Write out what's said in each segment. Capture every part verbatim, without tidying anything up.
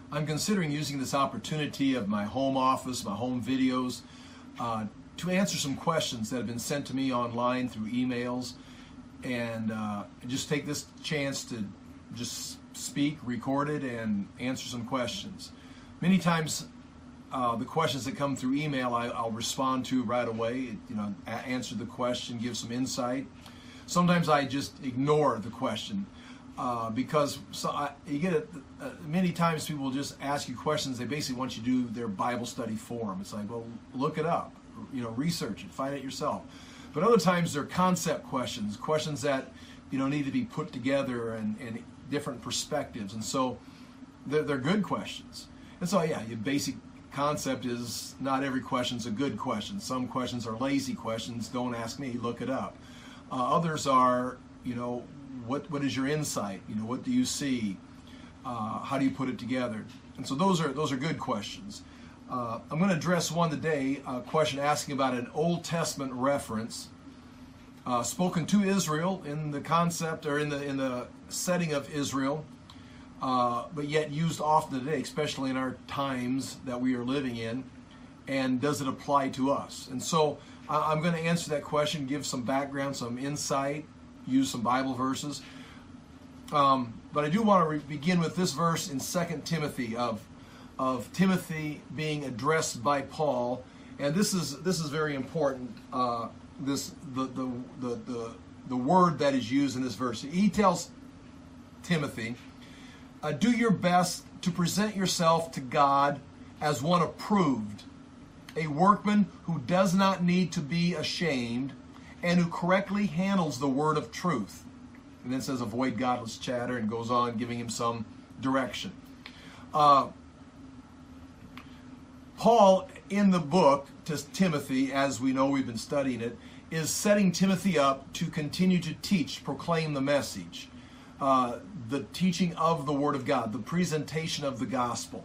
I'm considering using this opportunity of my home office, my home videos, uh, to answer some questions that have been sent to me online through emails, and uh, just take this chance to just speak, record it, and answer some questions. Many times, uh, the questions that come through email, I, I'll respond to right away. You know, a- answer the question, give some insight. Sometimes I just ignore the question. Uh, because so I, you get it, uh, many times people will just ask you questions. They basically want you to do their Bible study for them. It's like, well, look it up, you know, research it, find it yourself. But other times they're concept questions, questions that, you know, need to be put together and, and different perspectives. And so they're, they're good questions. And so, yeah, your basic concept is not every question's a good question. Some questions are lazy questions. Don't ask me, look it up. Uh, others are, you know, What what is your insight? You know, what do you see? Uh, how do you put it together? And so those are those are good questions. Uh, I'm going to address one today, a question asking about an Old Testament reference uh, spoken to Israel in the concept or in the in the setting of Israel, uh, but yet used often today, especially in our times that we are living in. And does it apply to us? And so I, I'm going to answer that question, give some background, some insight, use some Bible verses. Um, but I do want to re- begin with this verse in Second Timothy of of Timothy being addressed by Paul, and this is this is very important. Uh, this the, the the the the word that is used in this verse. He tells Timothy, uh, "Do your best to present yourself to God as one approved, a workman who does not need to be ashamed, and who correctly handles the word of truth." And then says, avoid godless chatter, and goes on giving him some direction. Uh, Paul, in the book to Timothy, as we know, we've been studying it, is setting Timothy up to continue to teach, proclaim the message, uh, the teaching of the Word of God, the presentation of the gospel.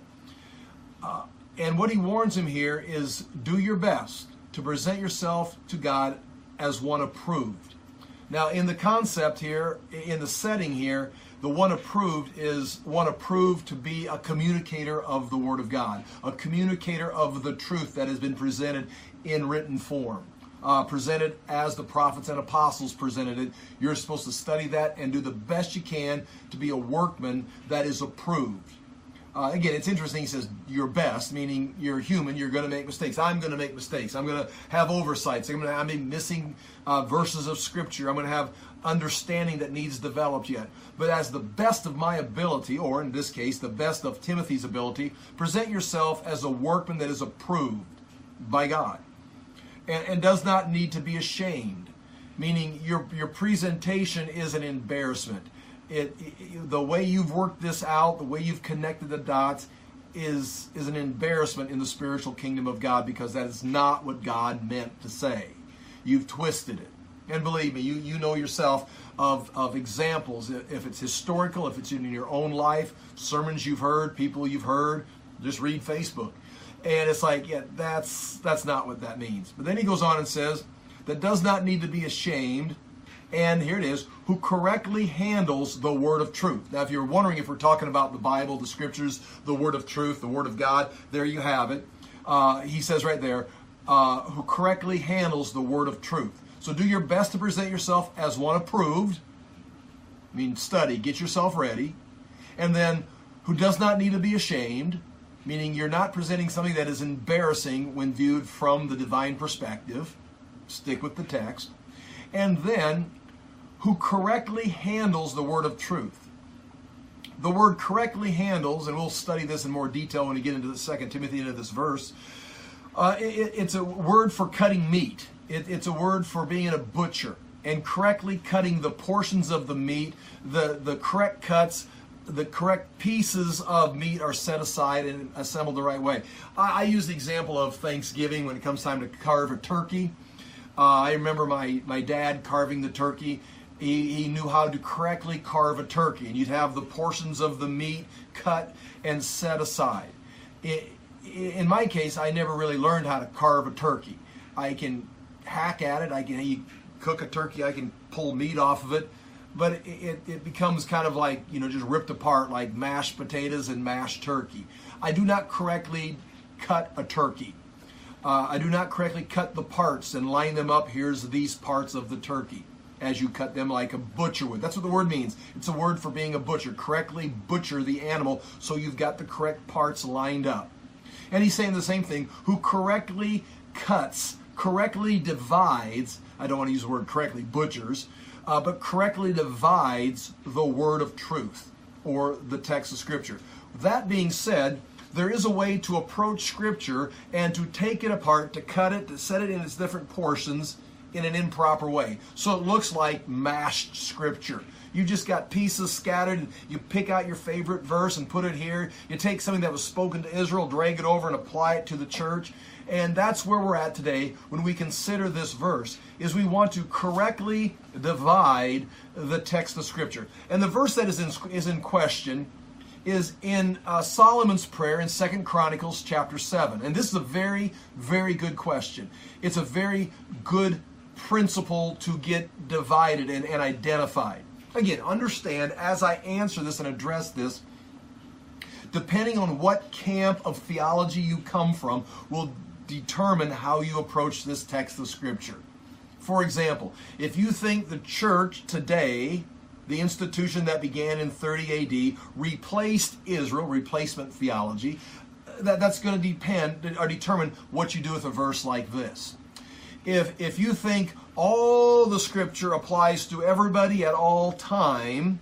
Uh, and what he warns him here is, do your best to present yourself to God as one approved. Now, in the concept here, in the setting here, the one approved is one approved to be a communicator of the Word of God, a communicator of the truth that has been presented in written form, uh, presented as the prophets and apostles presented it. You're supposed to study that and do the best you can to be a workman that is approved. Uh, again, it's interesting, he says, your best, meaning you're human, you're going to make mistakes. I'm going to make mistakes. I'm going to have oversights. I'm going to I'm missing uh, verses of Scripture. I'm going to have understanding that needs developed yet. But as the best of my ability, or in this case, the best of Timothy's ability, present yourself as a workman that is approved by God and, and does not need to be ashamed, meaning your, your presentation is an embarrassment. It, it, the way you've worked this out, the way you've connected the dots is, is an embarrassment in the spiritual kingdom of God, because that is not what God meant to say. You've twisted it. And believe me, you, you know yourself of, of examples, if it's historical, if it's in your own life, sermons you've heard, people you've heard, just read Facebook. And it's like, yeah, that's, that's not what that means. But then he goes on and says, that does not need to be ashamed, and here it is, who correctly handles the word of truth. Now, if you're wondering if we're talking about the Bible, the Scriptures, the word of truth, the word of God, there you have it. Uh, he says right there, uh, who correctly handles the word of truth. So do your best to present yourself as one approved. I mean, study, get yourself ready. And then, who does not need to be ashamed, meaning you're not presenting something that is embarrassing when viewed from the divine perspective. Stick with the text. And then, who correctly handles the word of truth. The word correctly handles, and we'll study this in more detail when we get into the Second Timothy, into this verse. Uh, it, it's a word for cutting meat. It, it's a word for being a butcher and correctly cutting the portions of the meat. The, the correct cuts, the correct pieces of meat are set aside and assembled the right way. I, I use the example of Thanksgiving when it comes time to carve a turkey. Uh, I remember my, my dad carving the turkey. He, he knew how to correctly carve a turkey, and you'd have the portions of the meat cut and set aside. It, in my case, I never really learned how to carve a turkey. I can hack at it. I can you cook a turkey. I can pull meat off of it. but it, it, it becomes kind of like, you know, just ripped apart like mashed potatoes and mashed turkey. I do not correctly cut a turkey. Uh, I do not correctly cut the parts and line them up. Here's these parts of the turkey as you cut them like a butcher would. That's what the word means. It's a word for being a butcher. Correctly butcher the animal so you've got the correct parts lined up. And he's saying the same thing, who correctly cuts, correctly divides, I don't want to use the word correctly, butchers, uh, but correctly divides the word of truth or the text of Scripture. That being said, there is a way to approach Scripture and to take it apart, to cut it, to set it in its different portions in an improper way. So it looks like mashed Scripture. You just got pieces scattered, and you pick out your favorite verse and put it here. You take something that was spoken to Israel, drag it over and apply it to the church. And that's where we're at today when we consider this verse, is we want to correctly divide the text of Scripture. And the verse that is in, is in question is in uh, Solomon's prayer in Second Chronicles chapter seven. And this is a very, very good question. It's a very good principle to get divided and, and identified. Again, understand, as I answer this and address this, depending on what camp of theology you come from will determine how you approach this text of Scripture. For example, if you think the church today, the institution that began in thirty A D, replaced Israel, replacement theology, that, that's going to depend or determine what you do with a verse like this. If, if you think all the Scripture applies to everybody at all time,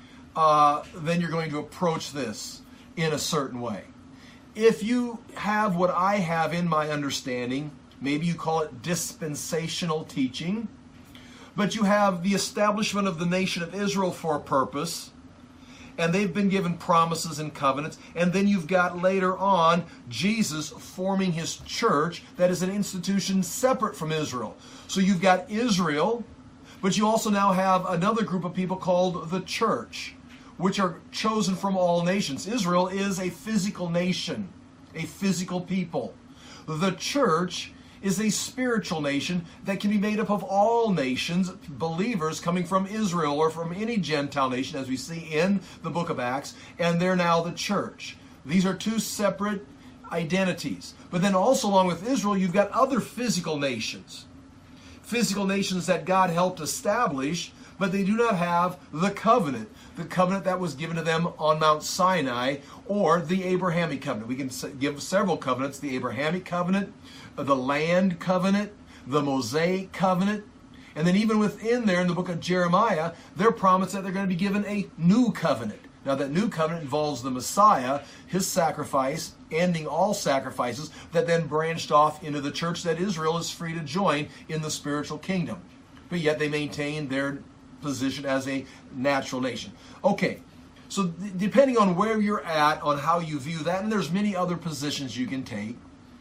uh, then you're going to approach this in a certain way. If you have what I have in my understanding, maybe you call it dispensational teaching, but you have the establishment of the nation of Israel for a purpose, and they've been given promises and covenants, and then you've got later on Jesus forming his church that is an institution separate from Israel. So you've got Israel, but you also now have another group of people called the church, which are chosen from all nations. Israel is a physical nation, a physical people. The church is a spiritual nation that can be made up of all nations, believers coming from Israel or from any Gentile nation, as we see in the book of Acts, and they're now the church. These are two separate identities. But then also along with Israel, you've got other physical nations. Physical nations that God helped establish, but they do not have the covenant, the covenant that was given to them on Mount Sinai, or the Abrahamic covenant. We can give several covenants: the Abrahamic covenant, the land covenant, the Mosaic covenant, and then even within there in the book of Jeremiah, they're promised that they're going to be given a new covenant. Now that new covenant involves the Messiah, his sacrifice, ending all sacrifices, that then branched off into the church that Israel is free to join in the spiritual kingdom. But yet they maintain their position as a natural nation. Okay, so th- depending on where you're at, on how you view that, and there's many other positions you can take,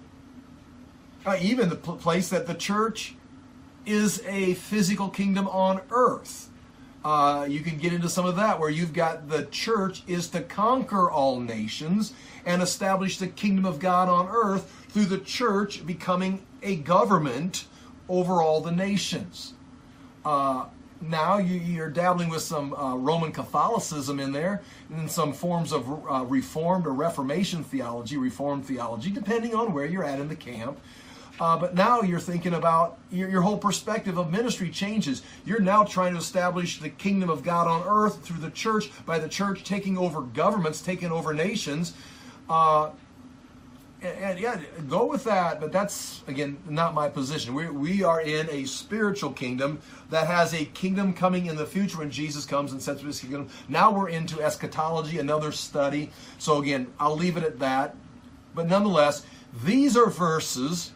uh, even the pl- place that the church is a physical kingdom on earth. Uh, you can get into some of that, where you've got the church is to conquer all nations and establish the kingdom of God on earth through the church becoming a government over all the nations. Uh, now you, you're dabbling with some uh, Roman Catholicism in there, and some forms of uh, Reformed or Reformation theology, Reformed theology, depending on where you're at in the camp. Uh, but now you're thinking about your, your whole perspective of ministry changes. You're now trying to establish the kingdom of God on earth through the church, by the church taking over governments, taking over nations. Uh, and, and yeah, go with that, but that's, again, not my position. We, we are in a spiritual kingdom that has a kingdom coming in the future when Jesus comes and sets up his kingdom. Now we're into eschatology, another study. So again, I'll leave it at that. But nonetheless, these are verses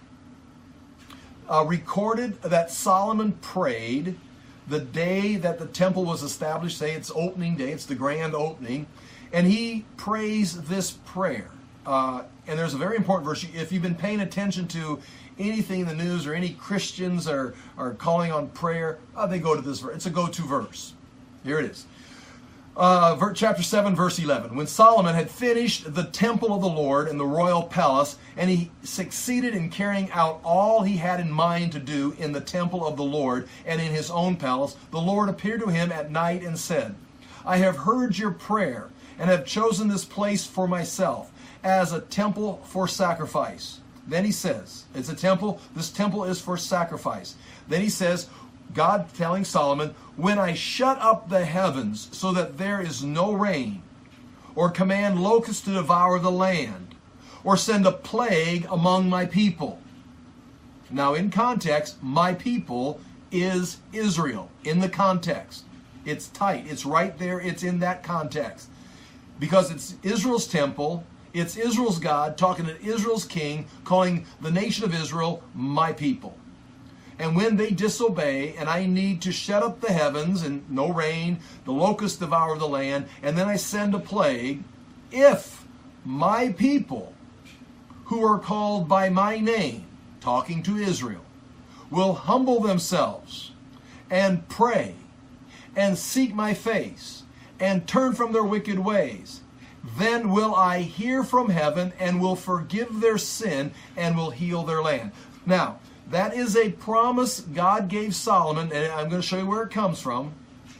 Uh, recorded that Solomon prayed the day that the temple was established. Say it's opening day, it's the grand opening, and he prays this prayer. Uh, and there's a very important verse. If you've been paying attention to anything in the news, or any Christians are, are calling on prayer, uh, they go to this verse. It's a go-to verse. Here it is. Uh, chapter seven, verse eleven. When Solomon had finished the temple of the Lord and the royal palace, and he succeeded in carrying out all he had in mind to do in the temple of the Lord and in his own palace, the Lord appeared to him at night and said, I have heard your prayer and have chosen this place for myself as a temple for sacrifice. Then he says, it's a temple, this temple is for sacrifice. Then he says, God telling Solomon, when I shut up the heavens so that there is no rain, or command locusts to devour the land, or send a plague among my people. Now in context, my people is Israel. In the context. It's tight. It's right there. It's in that context. Because it's Israel's temple. It's Israel's God talking to Israel's king, calling the nation of Israel my people. And when they disobey, and I need to shut up the heavens and no rain, the locusts devour the land, and then I send a plague, if my people who are called by my name, talking to Israel, will humble themselves and pray and seek my face and turn from their wicked ways, then will I hear from heaven and will forgive their sin and will heal their land. Now, that is a promise God gave Solomon, and I'm going to show you where it comes from,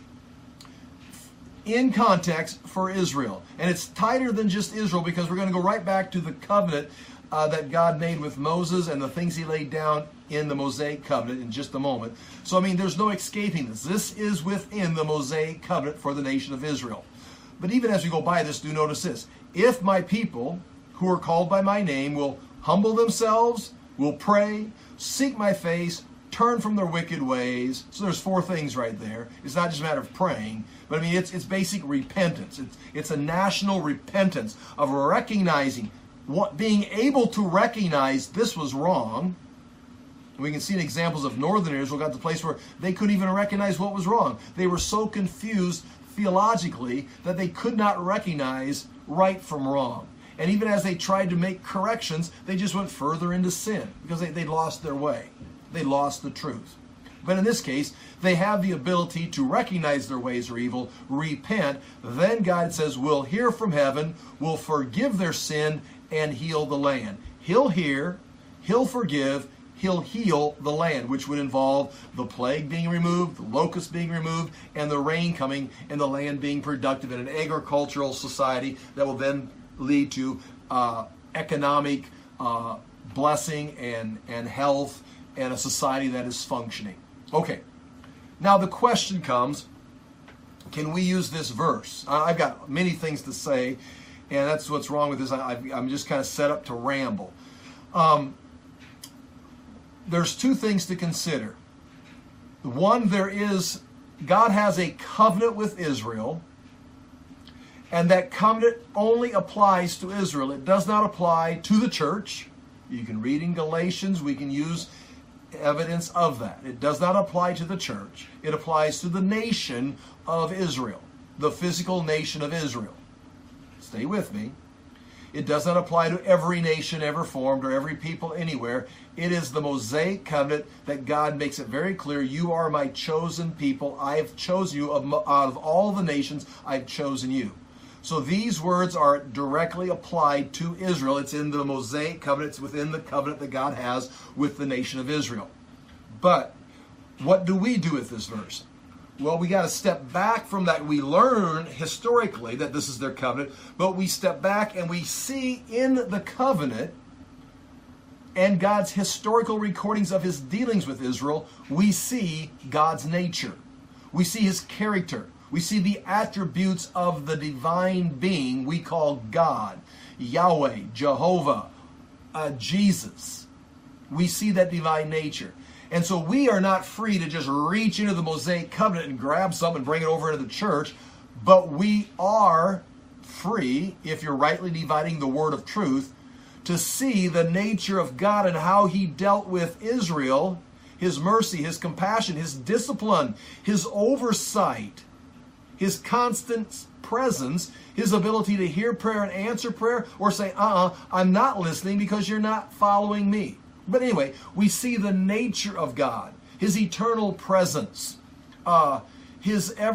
in context for Israel. And it's tighter than just Israel, because we're going to go right back to the covenant uh, that God made with Moses and the things he laid down in the Mosaic covenant in just a moment. So, I mean, there's no escaping this. This is within the Mosaic covenant for the nation of Israel. But even as we go by this, do notice this. If my people, who are called by my name, will humble themselves, will pray, seek my face, turn from their wicked ways. So there's four things right there. It's not just a matter of praying, but I mean, it's it's basic repentance. It's, it's a national repentance of recognizing, what, being able to recognize this was wrong. We can see examples of northern Israel got to the place where they couldn't even recognize what was wrong. They were so confused theologically that they could not recognize right from wrong. And even as they tried to make corrections, they just went further into sin because they, they lost their way. They lost the truth. But in this case, they have the ability to recognize their ways are evil, repent. Then God says, we'll hear from heaven, we'll forgive their sin, and heal the land. He'll hear, he'll forgive, he'll heal the land, which would involve the plague being removed, the locusts being removed, and the rain coming, and the land being productive in an agricultural society that will then lead to uh, economic uh, blessing and, and health and a society that is functioning. Okay, now the question comes, can we use this verse? I've got many things to say, and that's what's wrong with this. I, I'm just kind of set up to ramble. Um, there's two things to consider. One, there is, God has a covenant with Israel, and that covenant only applies to Israel. It does not apply to the church. You can read in Galatians. We can use evidence of that. It does not apply to the church. It applies to the nation of Israel, the physical nation of Israel. Stay with me. It does not apply to every nation ever formed or every people anywhere. It is the Mosaic covenant that God makes it very clear, you are my chosen people. I have chosen you. Out of all the nations, I've chosen you. So these words are directly applied to Israel. It's in the Mosaic covenant. It's within the covenant that God has with the nation of Israel. But what do we do with this verse? Well, we got to step back from that. We learn historically that this is their covenant, but we step back and we see in the covenant and God's historical recordings of his dealings with Israel, we see God's nature. We see his character. We see the attributes of the divine being we call God, Yahweh, Jehovah, uh, Jesus. We see that divine nature. And so we are not free to just reach into the Mosaic covenant and grab something and bring it over into the church, but we are free, if you're rightly dividing the word of truth, to see the nature of God and how he dealt with Israel, his mercy, his compassion, his discipline, his oversight, his constant presence, his ability to hear prayer and answer prayer, or say, uh-uh, I'm not listening because you're not following me. But anyway, we see the nature of God, his eternal presence, uh, his ever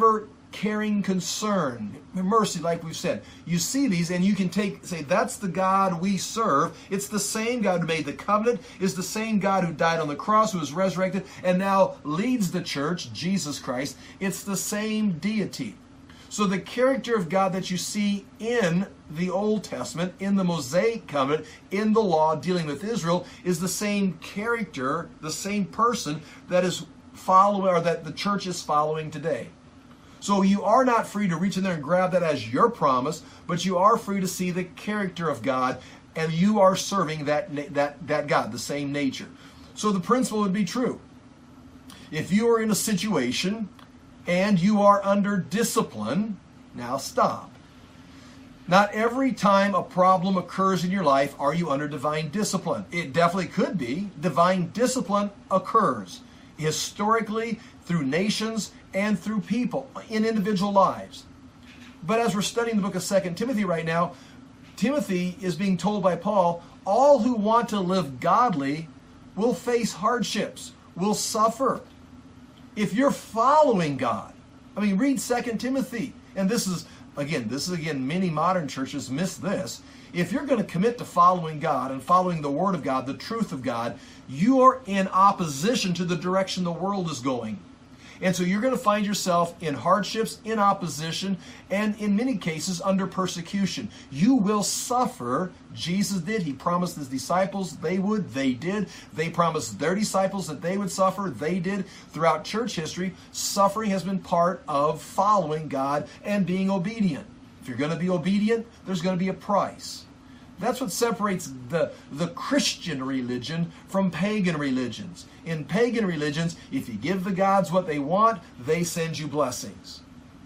caring concern, mercy, like we've said. You see these and you can take, say, that's the God we serve. It's the same God who made the covenant, is the same God who died on the cross, who was resurrected, and now leads the church, Jesus Christ. It's the same deity. So the character of God that you see in the Old Testament, in the Mosaic covenant, in the law dealing with Israel, is the same character, the same person that is following, or that the church is following today. So you are not free to reach in there and grab that as your promise, but you are free to see the character of God, and you are serving that, that, that God, the same nature. So the principle would be true. If you are in a situation and you are under discipline, now stop. Not every time a problem occurs in your life are you under divine discipline. It definitely could be. Divine discipline occurs historically through nations and through people in individual lives. But as we're studying the book of Second Timothy right now, Timothy is being told by Paul, all who want to live godly will face hardships, will suffer. If you're following God, I mean, read Second Timothy. And this is, again, this is, again, many modern churches miss this. If you're going to commit to following God and following the Word of God, the truth of God, you are in opposition to the direction the world is going. And so you're going to find yourself in hardships, in opposition, and in many cases under persecution. You will suffer. Jesus did. He promised his disciples they would. They did. They promised their disciples that they would suffer. They did. Throughout church history, suffering has been part of following God and being obedient. If you're going to be obedient, there's going to be a price. That's what separates the, the Christian religion from pagan religions. In pagan religions, if you give the gods what they want, they send you blessings.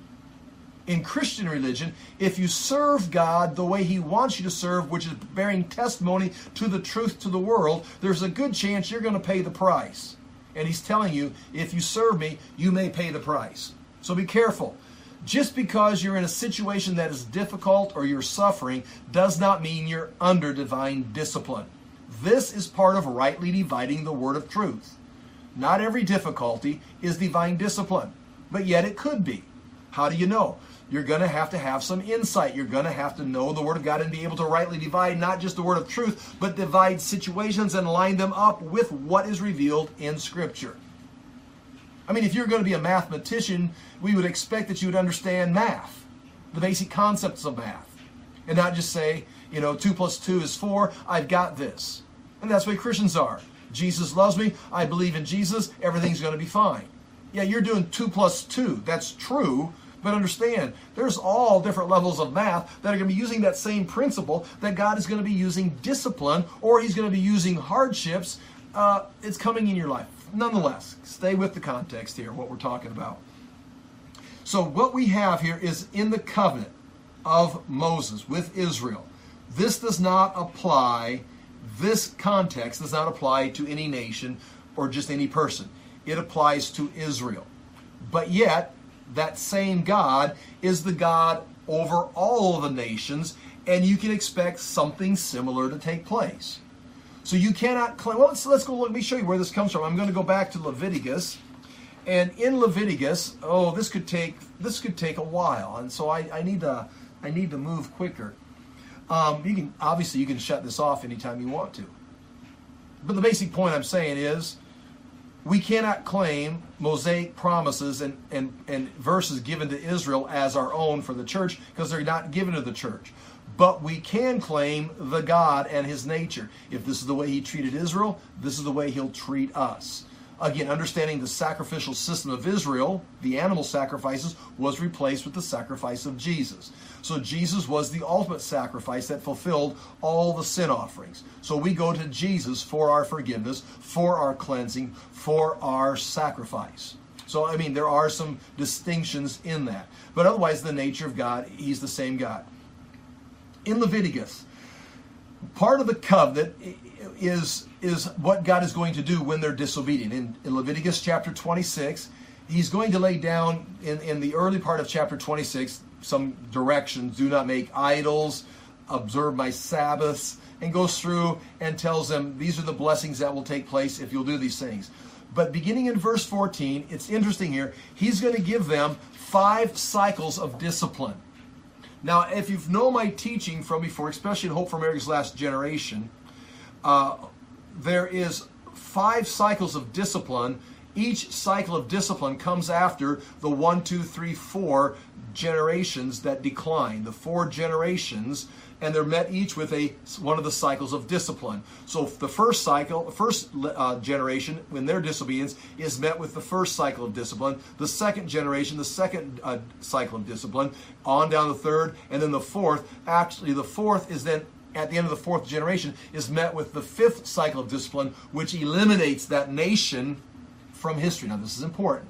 In Christian religion, if you serve God the way he wants you to serve, which is bearing testimony to the truth to the world, there's a good chance you're going to pay the price. And he's telling you, if you serve me, you may pay the price. So be careful. Just because you're in a situation that is difficult or you're suffering does not mean you're under divine discipline. This is part of rightly dividing the word of truth. Not every difficulty is divine discipline, but yet it could be. How do you know? You're going to have to have some insight. You're going to have to know the Word of God and be able to rightly divide not just the word of truth, but divide situations and line them up with what is revealed in Scripture. I mean, if you're going to be a mathematician, we would expect that you would understand math, the basic concepts of math, and not just say, you know, two plus two is four, I've got this. And that's what Christians are. Jesus loves me, I believe in Jesus, everything's going to be fine. Yeah, you're doing two plus two, that's true, but understand, there's all different levels of math that are going to be using that same principle, that God is going to be using discipline, or he's going to be using hardships. Uh, it's coming in your life. Nonetheless, stay with the context here, what we're talking about. So what we have here is in the covenant of Moses with Israel. This does not apply, this context does not apply to any nation or just any person. It applies to Israel. But yet, that same God is the God over all of the nations, and you can expect something similar to take place. So you cannot claim, well, let's, let's go, let me show you where this comes from. I'm going to go back to Leviticus. And in Leviticus, oh, this could take, this could take a while. And so I, I need to, I need to move quicker. Um, you can, obviously you can shut this off anytime you want to. But the basic point I'm saying is, we cannot claim Mosaic promises and, and, and verses given to Israel as our own for the church, because they're not given to the church. But we can claim the God and his nature. If this is the way he treated Israel, this is the way he'll treat us. Again, understanding the sacrificial system of Israel, the animal sacrifices, was replaced with the sacrifice of Jesus. So Jesus was the ultimate sacrifice that fulfilled all the sin offerings. So we go to Jesus for our forgiveness, for our cleansing, for our sacrifice. So, I mean, there are some distinctions in that. But otherwise, the nature of God, he's the same God. In Leviticus, part of the covenant is, is what God is going to do when they're disobedient. In, in Leviticus chapter twenty-six, he's going to lay down in, in the early part of chapter twenty-six some directions. Do not make idols, observe my Sabbaths, and goes through and tells them these are the blessings that will take place if you'll do these things. But beginning in verse fourteen, it's interesting here, he's going to give them five cycles of discipline. Now, if you've known my teaching from before, especially in Hope for America's Last Generation, uh, there is five cycles of discipline. Each cycle of discipline comes after the one, two, three, four generations that decline, the four generations, and they're met each with a one of the cycles of discipline. So the first cycle, the first uh, generation, when their disobedience, is met with the first cycle of discipline. The second generation, the second uh, cycle of discipline, on down the third, and then the fourth. Actually, the fourth is then, at the end of the fourth generation, is met with the fifth cycle of discipline, which eliminates that nation from history. Now, this is important.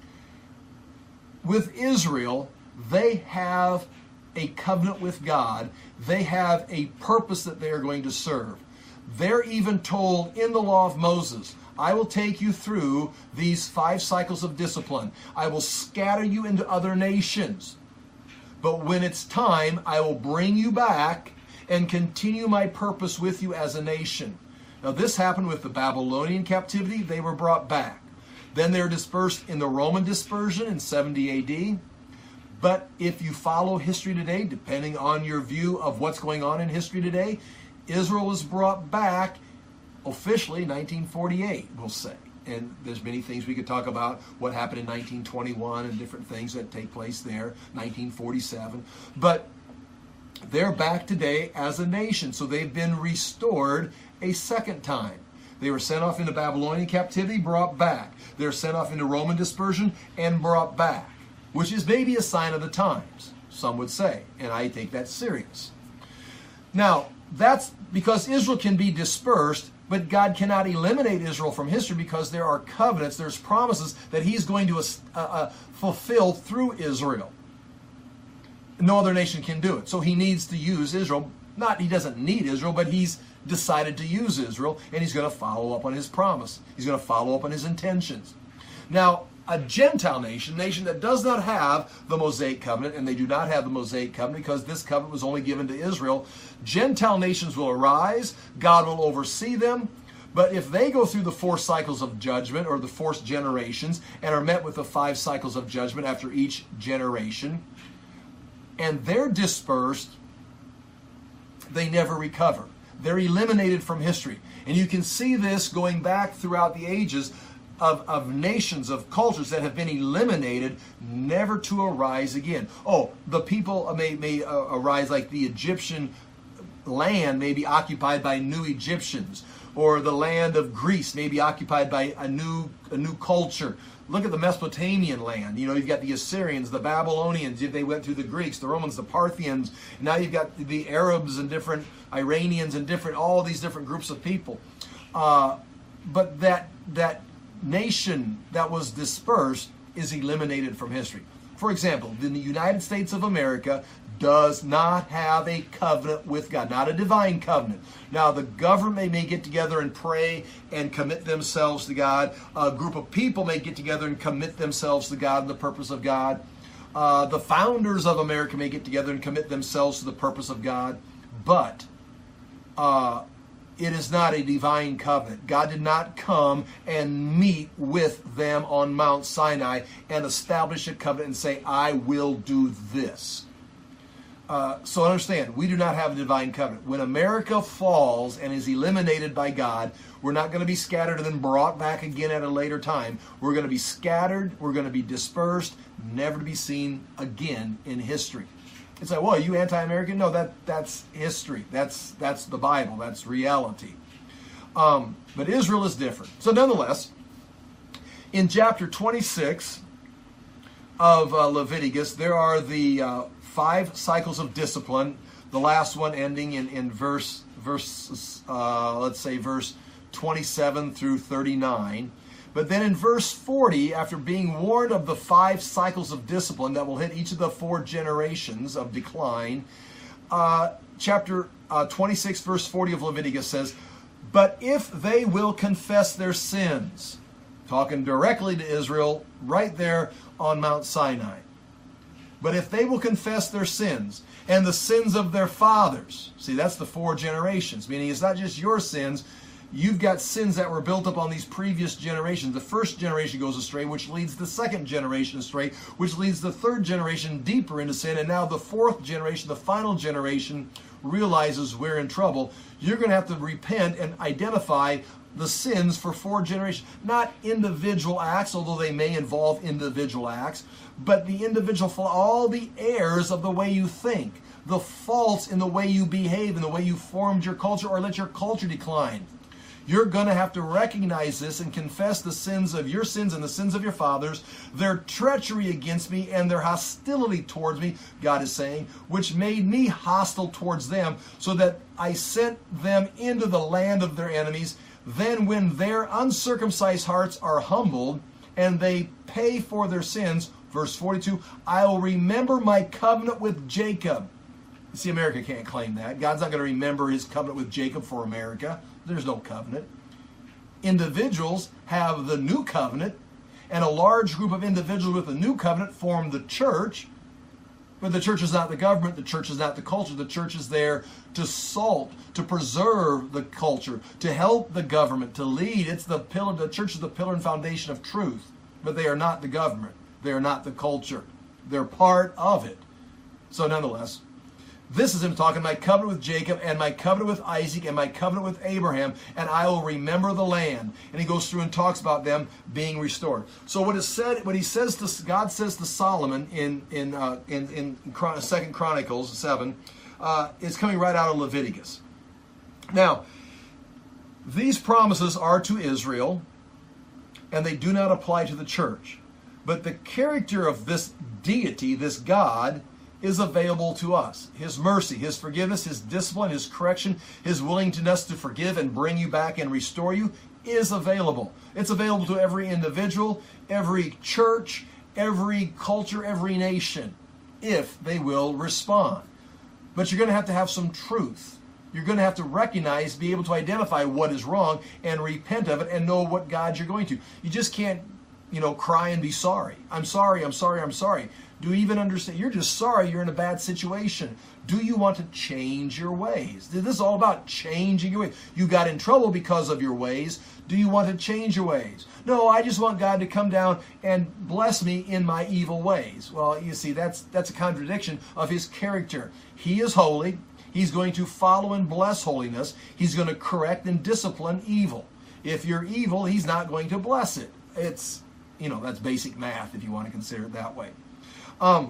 With Israel, they have a covenant with God. They have a purpose that they are going to serve. They're even told in the law of Moses, I will take you through these five cycles of discipline. I will scatter you into other nations. But when it's time, I will bring you back and continue my purpose with you as a nation. Now, this happened with the Babylonian captivity. They were brought back. Then they're dispersed in the Roman dispersion in seventy A D. But if you follow history today, depending on your view of what's going on in history today, Israel was brought back officially nineteen forty-eight, we'll say. And there's many things we could talk about, what happened in nineteen twenty-one and different things that take place there, nineteen forty-seven. But they're back today as a nation, so they've been restored a second time. They were sent off into Babylonian captivity, brought back. They're sent off into Roman dispersion and brought back, which is maybe a sign of the times, some would say, and I take that serious. Now, that's because Israel can be dispersed, but God cannot eliminate Israel from history because there are covenants, there's promises that he's going to uh, uh, fulfill through Israel. No other nation can do it. So he needs to use Israel. Not, he doesn't need Israel, but he's decided to use Israel, and he's going to follow up on his promise. He's going to follow up on his intentions. Now, a Gentile nation, a nation that does not have the Mosaic covenant, and they do not have the Mosaic covenant because this covenant was only given to Israel, Gentile nations will arise, God will oversee them, but if they go through the four cycles of judgment, or the four generations, and are met with the five cycles of judgment after each generation, and they're dispersed, they never recover. They're eliminated from history. And you can see this going back throughout the ages of, of nations, of cultures that have been eliminated, never to arise again. Oh, the people may, may uh, arise like the Egyptian land may be occupied by new Egyptians, or the land of Greece may be occupied by a new, a new culture. Look at the Mesopotamian land. You know, you've got the Assyrians, the Babylonians, they went through the Greeks, the Romans, the Parthians. Now you've got the Arabs and different Iranians and different, all these different groups of people. Uh, but that, that nation that was dispersed is eliminated from history. For example, the United States of America does not have a covenant with God, not a divine covenant. Now, the government may get together and pray and commit themselves to God. A group of people may get together and commit themselves to God and the purpose of God. Uh, the founders of America may get together and commit themselves to the purpose of God. But uh, it is not a divine covenant. God did not come and meet with them on Mount Sinai and establish a covenant and say, I will do this. Uh, so understand, we do not have a divine covenant. When America falls and is eliminated by God, we're not going to be scattered and then brought back again at a later time. We're going to be scattered, we're going to be dispersed, never to be seen again in history. It's like, well, are you anti-American? No, that that's history. That's that's the Bible. That's reality. Um, but Israel is different. So nonetheless, in chapter twenty-six of uh, Leviticus, there are the uh, five cycles of discipline. The last one ending in in verse verse uh, let's say verse twenty-seven through thirty-nine. But then in verse forty, after being warned of the five cycles of discipline that will hit each of the four generations of decline, uh, chapter uh, twenty-six, verse forty of Leviticus says, but if they will confess their sins, talking directly to Israel right there on Mount Sinai, but if they will confess their sins and the sins of their fathers, see, that's the four generations, meaning it's not just your sins, you've got sins that were built up on these previous generations. The first generation goes astray, which leads the second generation astray, which leads the third generation deeper into sin. And now the fourth generation, the final generation, realizes we're in trouble. You're going to have to repent and identify the sins for four generations. Not individual acts, although they may involve individual acts, but the individual, all the errors of the way you think, the faults in the way you behave, in the way you formed your culture or let your culture decline. You're going to have to recognize this and confess the sins of your sins and the sins of your fathers, their treachery against me and their hostility towards me, God is saying, which made me hostile towards them, so that I sent them into the land of their enemies. Then when their uncircumcised hearts are humbled and they pay for their sins, verse forty-two, I will remember my covenant with Jacob. See, America can't claim that. God's not going to remember his covenant with Jacob for America. There's no covenant. Individuals have the new covenant, and a large group of individuals with the new covenant form the church. But the church is not the government. The church is not the culture. The church is there to salt, to preserve the culture, to help the government, to lead. It's the pillar. The church is the pillar and foundation of truth. But they are not the government. They are not the culture. They're part of it. So nonetheless, this is him talking, my covenant with Jacob and my covenant with Isaac and my covenant with Abraham, and I will remember the land. And he goes through and talks about them being restored. So what is said, what he says to God says to Solomon in in uh, in, in Second Chronicles seven, uh, is coming right out of Leviticus. Now, these promises are to Israel, and they do not apply to the church. But the character of this deity, this God, is available to us. His mercy, his forgiveness, his discipline, his correction, his willingness to forgive and bring you back and restore you is available. It's available to every individual, every church, every culture, every nation, if they will respond. But you're going to have to have some truth. You're going to have to recognize, be able to identify what is wrong and repent of it and know what God you're going to. You just can't, you know, cry and be sorry. I'm sorry, I'm sorry, I'm sorry. Do you even understand? You're just sorry you're in a bad situation. Do you want to change your ways? This is all about changing your ways. You got in trouble because of your ways. Do you want to change your ways? No, I just want God to come down and bless me in my evil ways. Well, you see, that's that's a contradiction of his character. He is holy. He's going to follow and bless holiness. He's going to correct and discipline evil. If you're evil, he's not going to bless it. It's, you know, that's basic math if you want to consider it that way. Um,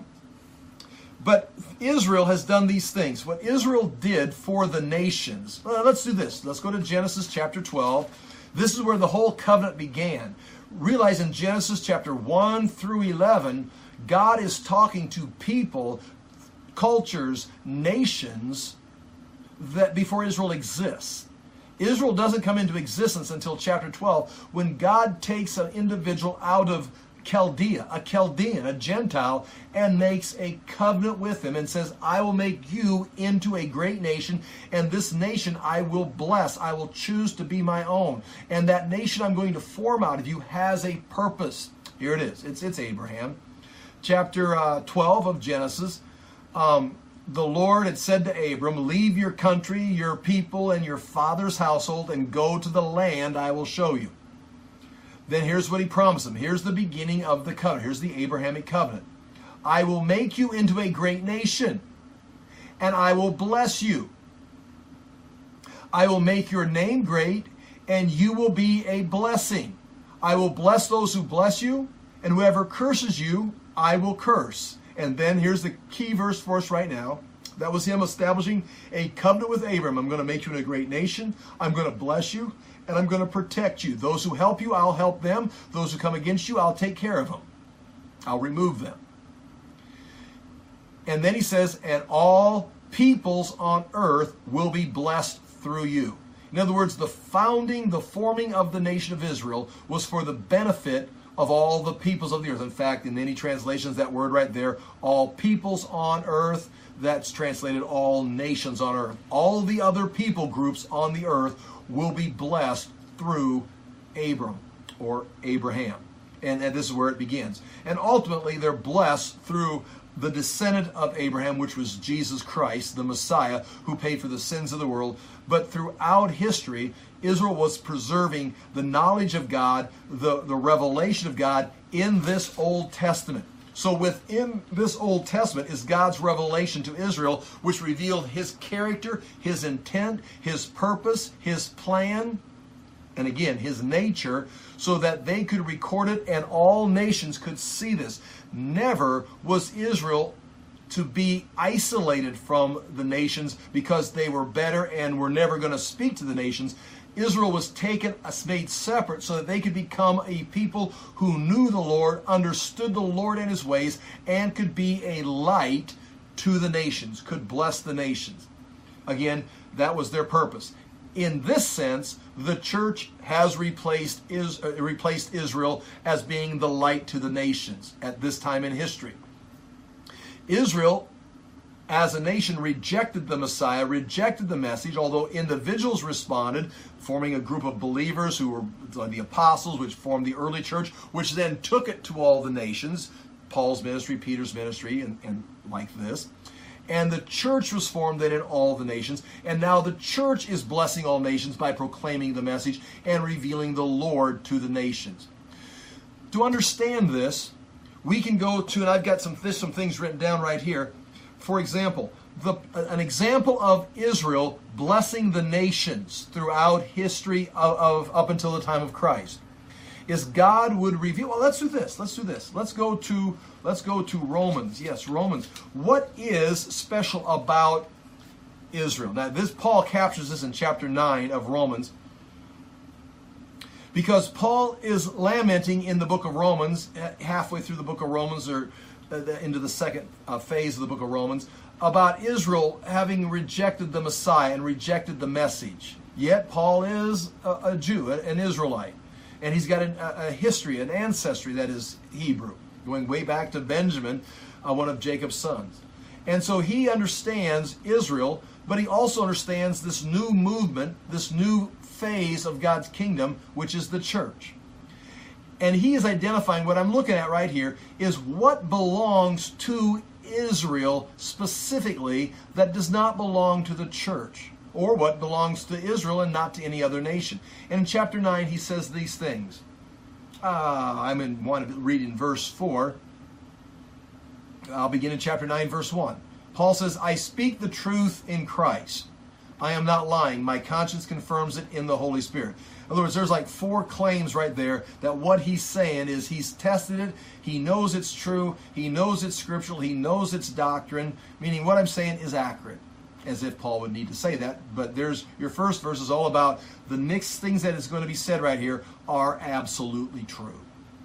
but Israel has done these things. What Israel did for the nations. Well, let's do this. Let's go to Genesis chapter twelve. This is where the whole covenant began. Realize in Genesis chapter one through eleven, God is talking to people, cultures, nations that before Israel exists. Israel doesn't come into existence until chapter twelve, when God takes an individual out of Chaldea, a Chaldean, a Gentile, and makes a covenant with him and says, I will make you into a great nation, and this nation I will bless. I will choose to be my own. And that nation I'm going to form out of you has a purpose. Here it is. It's, it's Abraham. Chapter uh, twelve of Genesis. Um, the Lord had said to Abram, leave your country, your people, and your father's household, and go to the land I will show you. Then here's what he promised him. Here's the beginning of the covenant. Here's the Abrahamic covenant. I will make you into a great nation, and I will bless you. I will make your name great, and you will be a blessing. I will bless those who bless you, and whoever curses you, I will curse. And then here's the key verse for us right now. That was him establishing a covenant with Abram. I'm going to make you into a great nation. I'm going to bless you. And I'm going to protect you. Those who help you, I'll help them. Those who come against you, I'll take care of them. I'll remove them. And then he says, and all peoples on earth will be blessed through you. In other words, the founding, the forming of the nation of Israel was for the benefit of all the peoples of the earth. In fact, in many translations, that word right there, all peoples on earth, that's translated all nations on earth. All the other people groups on the earth will be blessed through Abram or Abraham. And, and this is where it begins. And ultimately, they're blessed through the descendant of Abraham, which was Jesus Christ, the Messiah, who paid for the sins of the world. But throughout history, Israel was preserving the knowledge of God, the, the revelation of God in this Old Testament. So within this Old Testament is God's revelation to Israel, which revealed his character, his intent, his purpose, his plan, and again, his nature, so that they could record it and all nations could see this. Never was Israel to be isolated from the nations because they were better and were never going to speak to the nations. Israel was taken, made separate so that they could become a people who knew the Lord, understood the Lord and his ways, and could be a light to the nations, could bless the nations. Again, that was their purpose. In this sense, the church has replaced, is, uh, replaced Israel as being the light to the nations at this time in history. Israel, as a nation, rejected the Messiah, rejected the message, although individuals responded, forming a group of believers who were the apostles, which formed the early church, which then took it to all the nations, Paul's ministry, Peter's ministry, and, and like this. And the church was formed then in all the nations. And now the church is blessing all nations by proclaiming the message and revealing the Lord to the nations. To understand this, we can go to, and I've got some, there's some things written down right here. For example, the, an example of Israel blessing the nations throughout history of, of up until the time of Christ is God would reveal. Well, let's do this. Let's do this. Let's go to let's go to Romans. Yes, Romans. What is special about Israel? Now, this Paul captures this in chapter nine of Romans, because Paul is lamenting in the book of Romans, halfway through the book of Romans, or into the second uh, phase of the book of Romans, about Israel having rejected the Messiah and rejected the message. Yet Paul is a, a Jew, an Israelite. And he's got an, a, a history, an ancestry that is Hebrew, going way back to Benjamin, uh, one of Jacob's sons. And so he understands Israel, but he also understands this new movement, this new phase of God's kingdom, which is the church. And he is identifying, what I'm looking at right here, is what belongs to Israel specifically that does not belong to the church, or what belongs to Israel and not to any other nation. And in chapter nine, he says these things. Uh, I'm in want to read in verse four. I'll begin in chapter nine, verse one. Paul says, I speak the truth in Christ. I am not lying. My conscience confirms it in the Holy Spirit. In other words, there's like four claims right there that what he's saying is he's tested it, he knows it's true, he knows it's scriptural, he knows it's doctrine, meaning what I'm saying is accurate. As if Paul would need to say that. But there's your first verse is all about the next things that is going to be said right here are absolutely true.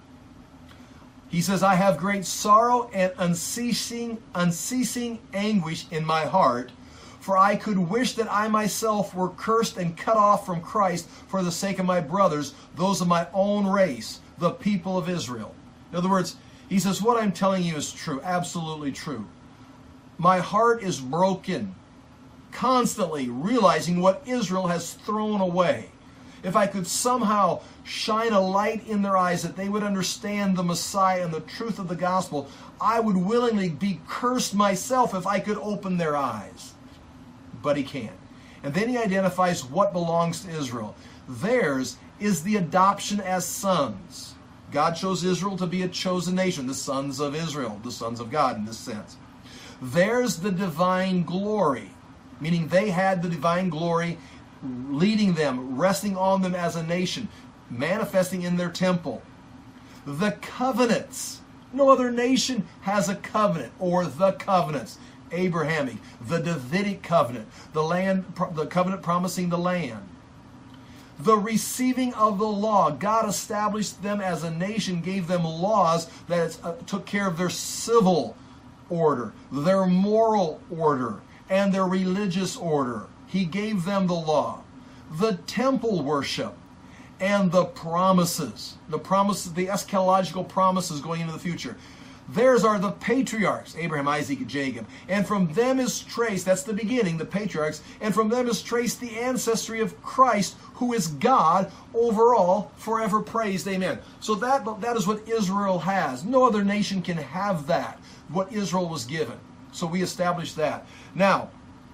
He says, I have great sorrow and unceasing, unceasing anguish in my heart, for I could wish that I myself were cursed and cut off from Christ for the sake of my brothers, those of my own race, the people of Israel. In other words, he says, what I'm telling you is true, absolutely true. My heart is broken, constantly realizing what Israel has thrown away. If I could somehow shine a light in their eyes that they would understand the Messiah and the truth of the gospel, I would willingly be cursed myself if I could open their eyes. But he can't. And then he identifies what belongs to Israel. Theirs is the adoption as sons. God chose Israel to be a chosen nation, the sons of Israel, the sons of God in this sense. Theirs the divine glory, meaning they had the divine glory leading them, resting on them as a nation, manifesting in their temple. The covenants. No other nation has a covenant, or the covenants. Abrahamic, the Davidic covenant, the land, the covenant promising the land. The receiving of the law. God established them as a nation, gave them laws that uh, took care of their civil order, their moral order, and their religious order. He gave them the law. The temple worship and the promises, the promises, the eschatological promises going into the future. Theirs are the patriarchs, Abraham, Isaac, and Jacob. And from them is traced, that's the beginning, the patriarchs, and from them is traced the ancestry of Christ, who is God over all, forever praised. Amen. So that, that is what Israel has. No other nation can have that, what Israel was given. So we established that. Now,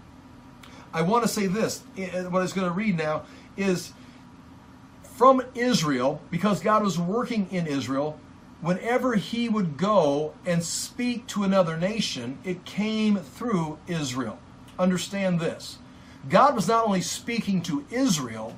I want to say this. What I was going to read now is from Israel, because God was working in Israel, whenever he would go and speak to another nation, it came through Israel. Understand this. God was not only speaking to Israel,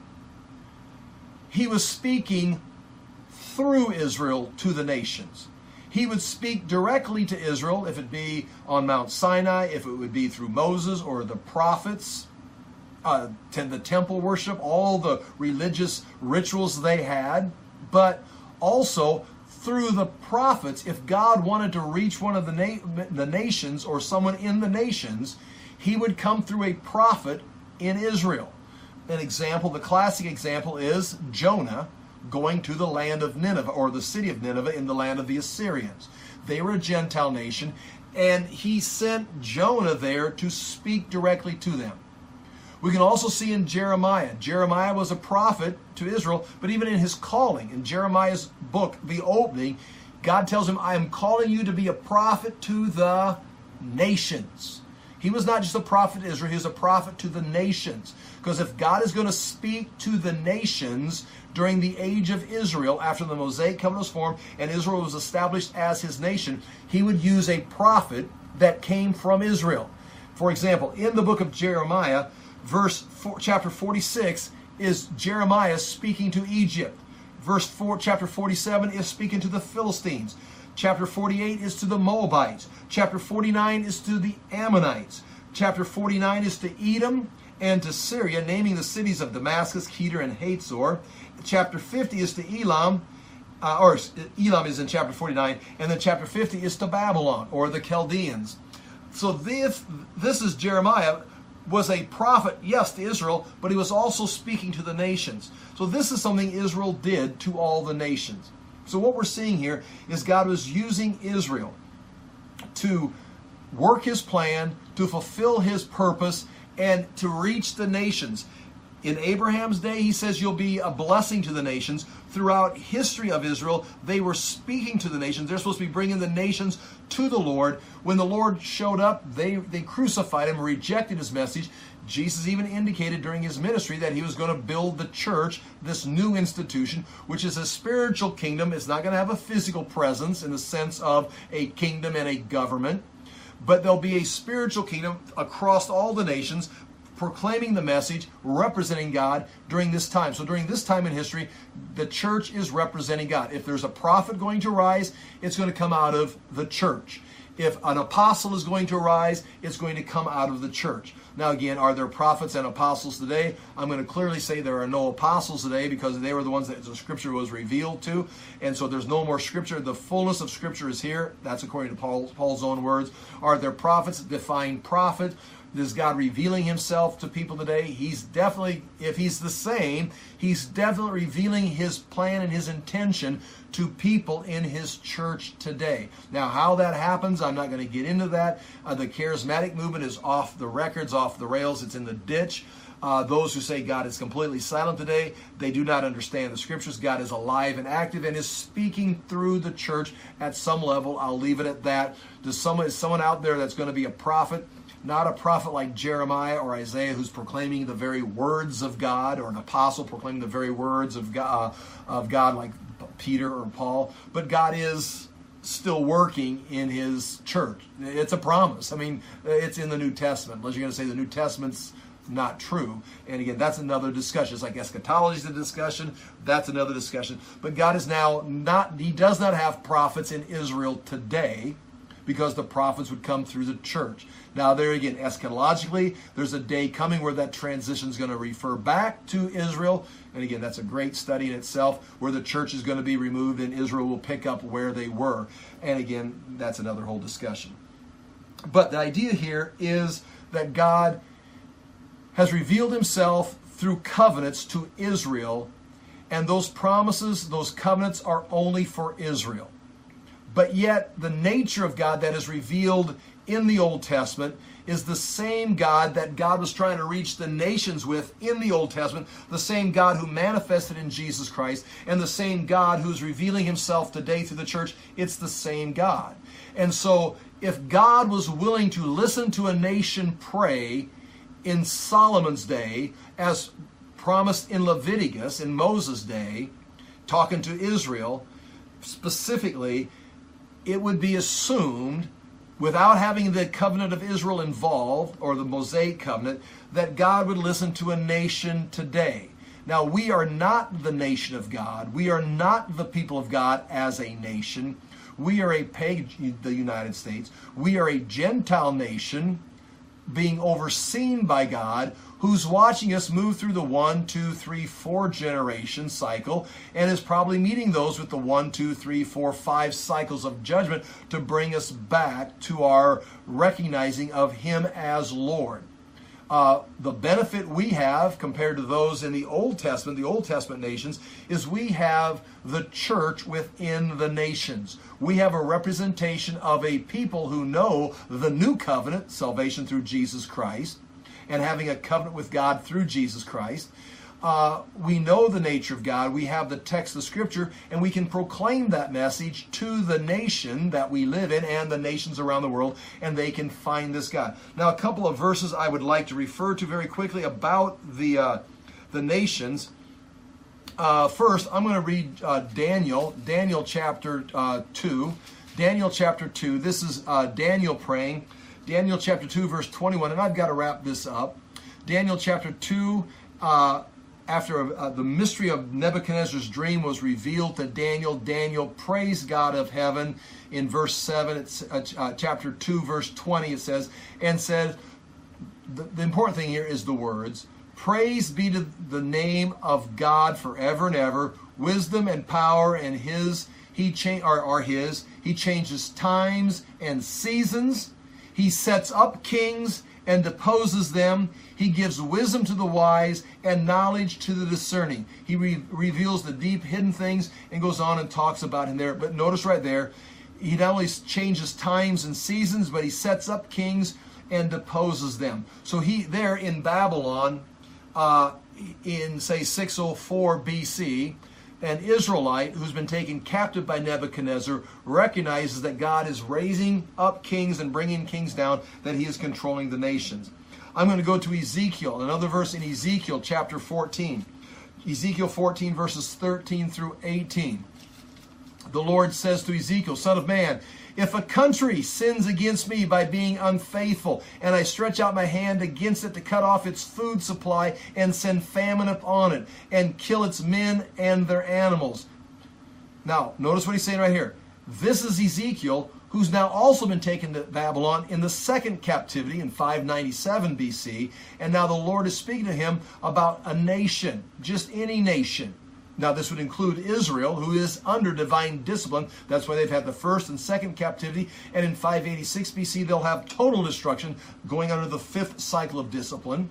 he was speaking through Israel to the nations. He would speak directly to Israel, if it be on Mount Sinai, if it would be through Moses or the prophets, uh, to the temple worship, all the religious rituals they had, but also through the prophets. If God wanted to reach one of the, na- the nations or someone in the nations, he would come through a prophet in Israel. An example, the classic example is Jonah going to the land of Nineveh, or the city of Nineveh in the land of the Assyrians. They were a Gentile nation, and he sent Jonah there to speak directly to them. We can also see in Jeremiah. Jeremiah was a prophet to Israel, but even in his calling, in Jeremiah's book, the opening, God tells him, I am calling you to be a prophet to the nations. He was not just a prophet to Israel, he was a prophet to the nations. Because if God is going to speak to the nations during the age of Israel, after the Mosaic covenant was formed and Israel was established as his nation, he would use a prophet that came from Israel. For example, in the book of Jeremiah, verse four, chapter forty-six is Jeremiah speaking to Egypt. Verse four, chapter forty-seven is speaking to the Philistines. Chapter forty-eight is to the Moabites. Chapter forty-nine is to the Ammonites. Chapter forty-nine is to Edom and to Syria, naming the cities of Damascus, Kedar, and Hatzor. Chapter fifty is to Elam, uh, or Elam is in chapter forty-nine, and then chapter fifty is to Babylon, or the Chaldeans. So this, this is Jeremiah, was a prophet, yes, to Israel, but he was also speaking to the nations. So this is something Israel did to all the nations. So what we're seeing here is God was using Israel to work his plan, to fulfill his purpose, and to reach the nations. In Abraham's day, he says you'll be a blessing to the nations. Throughout history of Israel, they were speaking to the nations. They're supposed to be bringing the nations to the Lord. When the Lord showed up, they, they crucified him, rejected his message. Jesus even indicated during his ministry that he was going to build the church, this new institution, which is a spiritual kingdom. It's not going to have a physical presence in the sense of a kingdom and a government, but there'll be a spiritual kingdom across all the nations, proclaiming the message, representing God during this time. So during this time in history, the church is representing God. If there's a prophet going to rise, it's going to come out of the church. If an apostle is going to rise, it's going to come out of the church. Now again, are there prophets and apostles today? I'm going to clearly say there are no apostles today because they were the ones that the scripture was revealed to. And so there's no more scripture. The fullness of scripture is here. That's according to Paul, Paul's own words. Are there prophets? Define prophet. Is God revealing himself to people today? He's definitely, if he's the same, he's definitely revealing his plan and his intention to people in his church today. Now, how that happens, I'm not going to get into that. Uh, the charismatic movement is off the records, off the rails. It's in the ditch. Uh, those who say God is completely silent today, they do not understand the scriptures. God is alive and active and is speaking through the church at some level. I'll leave it at that. Does someone, is someone out there that's going to be a prophet? Not a prophet like Jeremiah or Isaiah who's proclaiming the very words of God, or an apostle proclaiming the very words of God, uh, of God like Peter or Paul. But God is still working in his church. It's a promise. I mean, it's in the New Testament. Unless you're going to say the New Testament's not true. And again, that's another discussion. It's like eschatology is a discussion. That's another discussion. But God is now not, he does not have prophets in Israel today, because the prophets would come through the church. Now there again, eschatologically, there's a day coming where that transition is going to refer back to Israel. And again, that's a great study in itself, where the church is going to be removed and Israel will pick up where they were. And again, that's another whole discussion. But the idea here is that God has revealed himself through covenants to Israel, and those promises, those covenants are only for Israel. But yet the nature of God that is revealed in the Old Testament is the same God that God was trying to reach the nations with in the Old Testament, the same God who manifested in Jesus Christ, and the same God who's revealing himself today through the church. It's the same God. And so if God was willing to listen to a nation pray in Solomon's day, as promised in Leviticus, in Moses' day, talking to Israel specifically, it would be assumed, without having the covenant of Israel involved, or the Mosaic covenant, that God would listen to a nation today. Now, we are not the nation of God. We are not the people of God as a nation. We are a pagan, the United States. We are a Gentile nation being overseen by God, who's watching us move through the one, two, three, four generation cycle, and is probably meeting those with the one, two, three, four, five cycles of judgment to bring us back to our recognizing of him as Lord. Uh, the benefit we have compared to those in the Old Testament, the Old Testament nations, is we have the church within the nations. We have a representation of a people who know the new covenant, salvation through Jesus Christ, and having a covenant with God through Jesus Christ. Uh, we know the nature of God. We have the text of Scripture, and we can proclaim that message to the nation that we live in and the nations around the world, and they can find this God. Now, a couple of verses I would like to refer to very quickly about the uh, the nations. Uh, first, I'm going to read uh, Daniel, Daniel chapter uh, two. Daniel chapter two. This is uh, Daniel praying. Daniel chapter two, verse twenty-one, and I've got to wrap this up. Daniel chapter two, uh, after uh, the mystery of Nebuchadnezzar's dream was revealed to Daniel, Daniel praised God of heaven. In verse seven, it's uh, uh, chapter two, verse twenty, it says, and said, the, the important thing here is the words, praise be to the name of God forever and ever, wisdom and power and his, he cha- are, are his, he changes times and seasons, he sets up kings and deposes them. He gives wisdom to the wise and knowledge to the discerning. He re- reveals the deep hidden things and goes on and talks about him there. But notice right there, he not only changes times and seasons, but he sets up kings and deposes them. So he there in Babylon, uh, in say six oh four B C, an Israelite who's been taken captive by Nebuchadnezzar recognizes that God is raising up kings and bringing kings down, that he is controlling the nations. I'm going to go to Ezekiel, another verse in Ezekiel chapter fourteen. Ezekiel fourteen, verses thirteen through eighteen. The Lord says to Ezekiel, Son of man, if a country sins against me by being unfaithful, and I stretch out my hand against it to cut off its food supply and send famine upon it, and kill its men and their animals. Now, notice what he's saying right here. This is Ezekiel, who's now also been taken to Babylon in the second captivity in five ninety-seven B C, and now the Lord is speaking to him about a nation, just any nation. Now, this would include Israel, who is under divine discipline. That's why they've had the first and second captivity. And in five eighty-six B C, they'll have total destruction, going under the fifth cycle of discipline.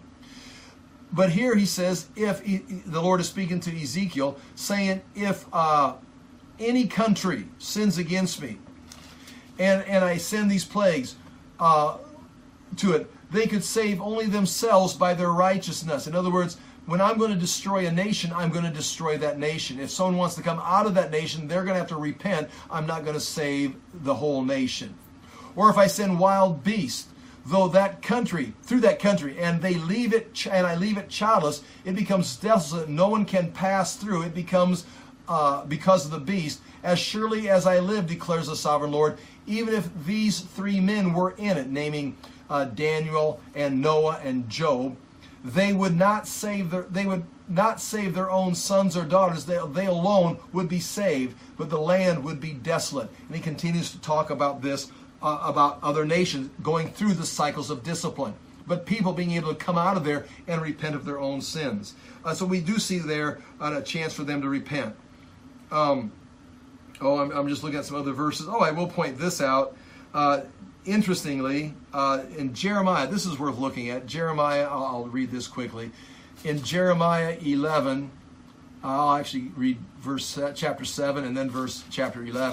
But here he says, if he, the Lord is speaking to Ezekiel, saying, if uh, any country sins against me, and, and I send these plagues uh, to it, they could save only themselves by their righteousness. In other words, when I'm going to destroy a nation, I'm going to destroy that nation. If someone wants to come out of that nation, they're going to have to repent. I'm not going to save the whole nation. Or if I send wild beasts, though that country, through that country, and they leave it, and I leave it childless, it becomes desolate. No one can pass through. It becomes, uh, because of the beast. As surely as I live, declares the sovereign Lord, even if these three men were in it, naming uh, Daniel and Noah and Job, they would not save their they would not save their own sons or daughters. They, they alone would be saved, but the land would be desolate. And he continues to talk about this, uh, about other nations going through the cycles of discipline, but people being able to come out of there and repent of their own sins. Uh, so we do see there uh, a chance for them to repent. Um, oh, I'm, I'm just looking at some other verses. Oh, I will point this out. Uh, Interestingly, uh, in Jeremiah, this is worth looking at. Jeremiah, I'll, I'll read this quickly. In Jeremiah eleven, I'll actually read verse uh, chapter seven and then verse chapter eleven.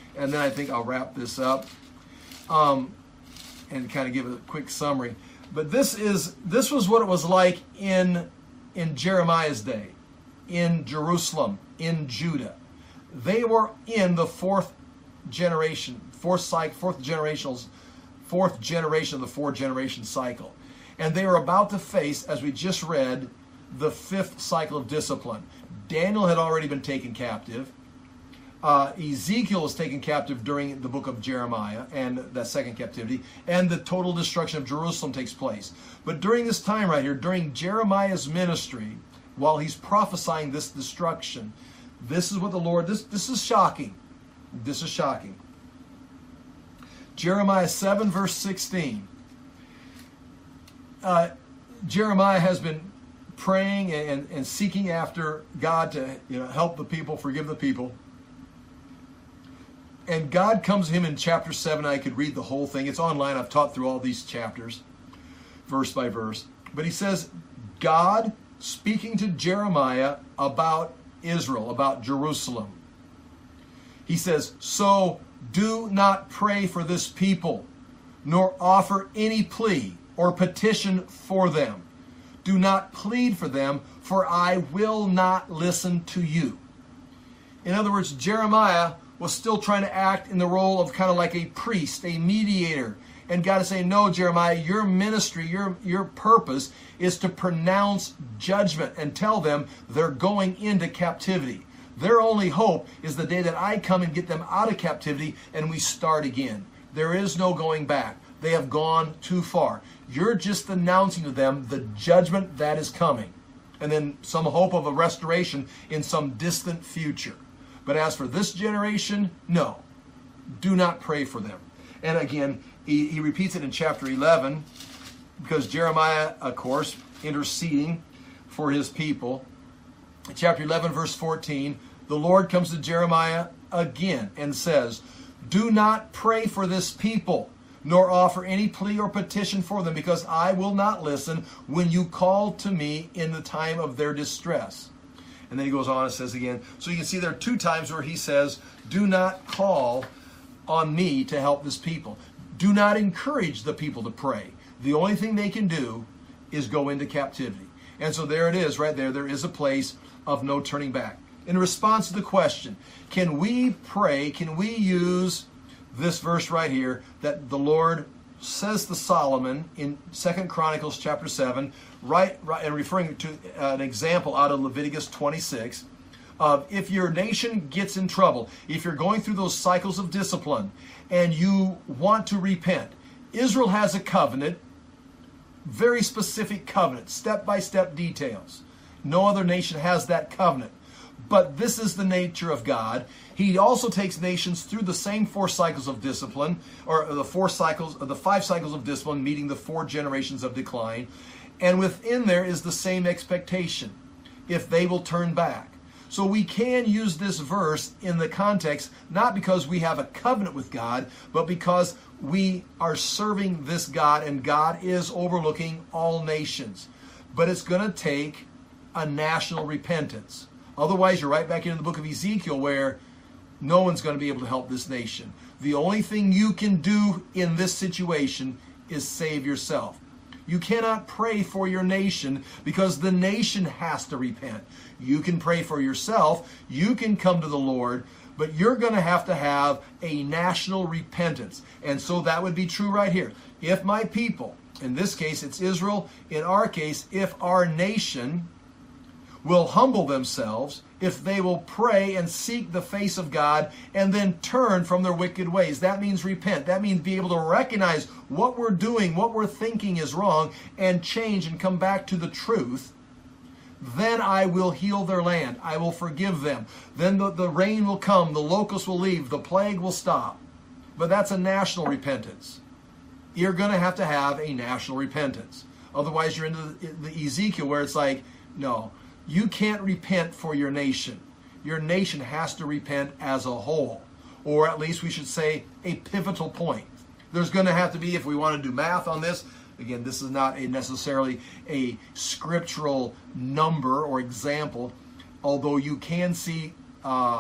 and then I think I'll wrap this up um, and kind of give a quick summary. But this is this was what it was like in in Jeremiah's day, in Jerusalem, in Judah. They were in the fourth generation, fourth cycle, fourth generational, fourth generation of the four generation cycle, and they were about to face, as we just read, the fifth cycle of discipline. Daniel had already been taken captive. Uh, Ezekiel was taken captive during the book of Jeremiah and that second captivity, and the total destruction of Jerusalem takes place. But during this time right here, during Jeremiah's ministry, while he's prophesying this destruction, this is what the Lord, this, this is shocking. This is shocking. Jeremiah seven, verse sixteen. Uh, Jeremiah has been praying and, and seeking after God to you know, help the people, forgive the people. And God comes to him in chapter seven. I could read the whole thing. It's online. I've taught through all these chapters, verse by verse. But he says, God speaking to Jeremiah about Israel, about Jerusalem. He says, so do not pray for this people, nor offer any plea or petition for them. Do not plead for them, for I will not listen to you. In other words, Jeremiah was still trying to act in the role of kind of like a priest, a mediator. And God is saying, no, Jeremiah, your ministry, your, your purpose is to pronounce judgment and tell them they're going into captivity. Their only hope is the day that I come and get them out of captivity and we start again. There is no going back. They have gone too far. You're just announcing to them the judgment that is coming, and then some hope of a restoration in some distant future. But as for this generation, no. Do not pray for them. And again, he, he repeats it in chapter eleven, because Jeremiah, of course, interceding for his people. Chapter eleven, verse fourteen, the Lord comes to Jeremiah again and says, do not pray for this people, nor offer any plea or petition for them, because I will not listen when you call to me in the time of their distress. And then he goes on and says again, so you can see there are two times where he says, do not call on me to help this people. Do not encourage the people to pray. The only thing they can do is go into captivity. And so there it is right there. There is a place of no turning back. In response to the question, can we pray, can we use this verse right here that the Lord says to Solomon in Second Chronicles chapter seven, right, right and referring to an example out of Leviticus twenty-six, of if your nation gets in trouble, if you're going through those cycles of discipline and you want to repent, Israel has a covenant, very specific covenant, step-by-step details. No other nation has that covenant. But this is the nature of God. He also takes nations through the same four cycles of discipline, or the four cycles, or the five cycles of discipline, meeting the four generations of decline. And within there is the same expectation, if they will turn back. So we can use this verse in the context, not because we have a covenant with God, but because we are serving this God, and God is overlooking all nations. But it's going to take a national repentance. Otherwise, you're right back into the book of Ezekiel, where no one's going to be able to help this nation. The only thing you can do in this situation is save yourself. You cannot pray for your nation because the nation has to repent. You can pray for yourself. You can come to the Lord, but you're going to have to have a national repentance. And so that would be true right here. If my people, in this case it's Israel, in our case, if our nation will humble themselves, if they will pray and seek the face of God and then turn from their wicked ways. That means repent. That means be able to recognize what we're doing, what we're thinking is wrong, and change and come back to the truth. Then I will heal their land. I will forgive them. Then the, the rain will come, the locusts will leave, the plague will stop. But that's a national repentance. You're going to have to have a national repentance. Otherwise you're into the, the Ezekiel where it's like, no, you can't repent for your nation. Your nation has to repent as a whole. Or at least we should say a pivotal point. There's going to have to be, if we want to do math on this, again, this is not a necessarily a scriptural number or example, although you can see uh,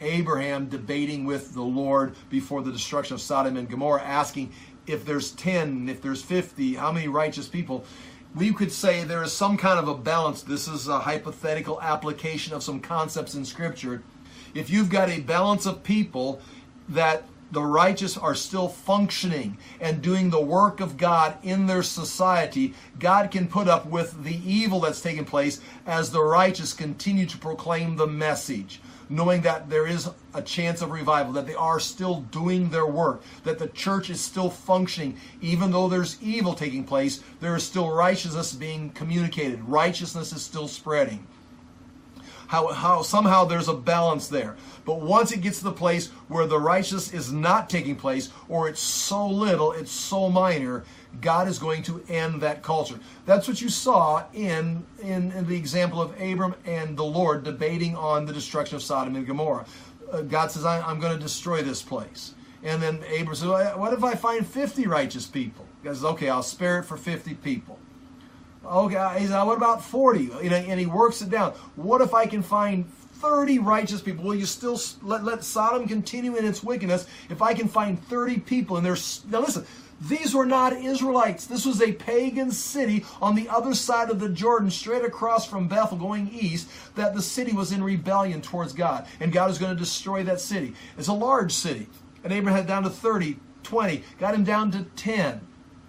Abraham debating with the Lord before the destruction of Sodom and Gomorrah, asking if there's ten, if there's fifty, how many righteous people? We could say there is some kind of a balance. This is a hypothetical application of some concepts in Scripture. If you've got a balance of people that the righteous are still functioning and doing the work of God in their society, God can put up with the evil that's taking place as the righteous continue to proclaim the message, knowing that there is a chance of revival, that they are still doing their work, that the church is still functioning. Even though there's evil taking place, there is still righteousness being communicated. Righteousness is still spreading. How, how somehow there's a balance there. But once it gets to the place where the righteousness is not taking place, or it's so little, it's so minor, God is going to end that culture. That's what you saw in, in, in the example of Abram and the Lord debating on the destruction of Sodom and Gomorrah. Uh, God says, I, I'm going to destroy this place. And then Abram says, what if I find fifty righteous people? God says, okay, I'll spare it for fifty people. Okay, he said, what about forty? You know, and he works it down. What if I can find thirty righteous people? Will you still let, let Sodom continue in its wickedness if I can find thirty people? And there's, now listen, these were not Israelites. This was a pagan city on the other side of the Jordan, straight across from Bethel going east, that the city was in rebellion towards God. And God is going to destroy that city. It's a large city. And Abraham had down to thirty, twenty, got him down to ten.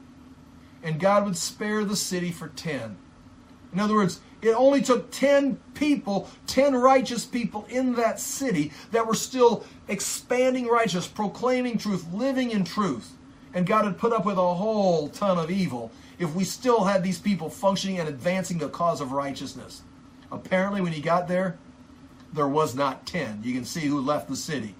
And God would spare the city for ten. In other words, it only took ten people, ten righteous people in that city that were still expanding righteousness, proclaiming truth, living in truth. And God had put up with a whole ton of evil if we still had these people functioning and advancing the cause of righteousness. Apparently, when he got there, there was not ten. You can see who left the city.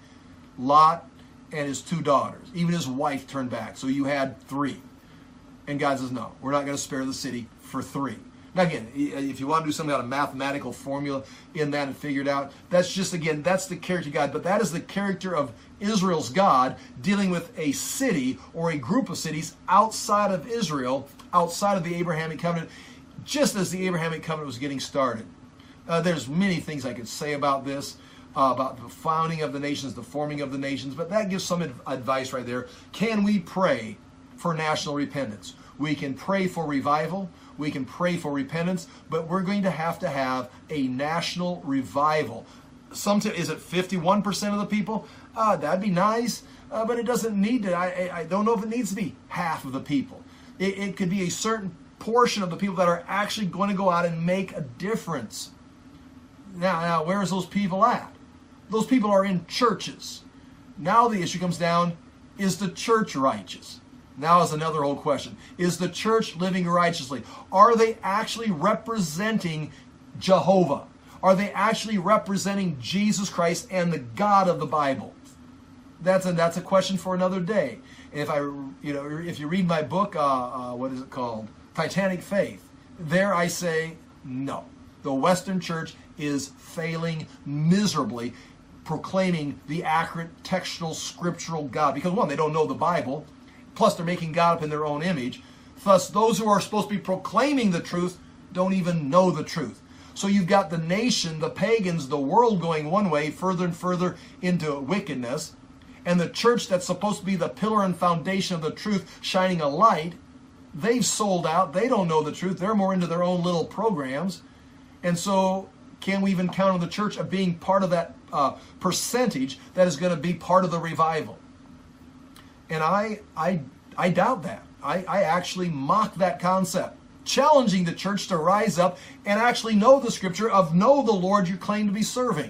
Lot and his two daughters. Even his wife turned back. So you had three. And God says, no, we're not going to spare the city for three. Now again, if you want to do some kind of mathematical formula in that and figure it out, that's just, again, that's the character of God. But that is the character of Israel's God dealing with a city or a group of cities outside of Israel, outside of the Abrahamic covenant, just as the Abrahamic covenant was getting started. Uh, there's many things I could say about this, uh, about the founding of the nations, the forming of the nations, but that gives some advice right there. Can we pray for national repentance? We can pray for revival. We can pray for repentance, but we're going to have to have a national revival. Some t- is it fifty-one percent of the people? Uh, that'd be nice, uh, but it doesn't need to. I, I, I don't know if it needs to be half of the people. It, it could be a certain portion of the people that are actually going to go out and make a difference. Now, now, where is those people at? Those people are in churches. Now the issue comes down, is the church righteous? Now is another old question. Is the church living righteously? Are they actually representing Jehovah? Are they actually representing Jesus Christ and the God of the Bible? That's a, that's a question for another day. If I, you know, if you read my book, uh, uh, what is it called? Titanic Faith. There I say no. The Western Church is failing miserably proclaiming the accurate textual scriptural God. Because one, they don't know the Bible. Plus, they're making God up in their own image. Thus, those who are supposed to be proclaiming the truth don't even know the truth. So you've got the nation, the pagans, the world going one way, further and further into wickedness. And the church that's supposed to be the pillar and foundation of the truth, shining a light, they've sold out. They don't know the truth. They're more into their own little programs. And so can we even count on the church of being part of that uh, percentage that is going to be part of the revival? And I, I, I doubt that. I, I actually mock that concept, challenging the church to rise up and actually know the scripture of know the Lord you claim to be serving.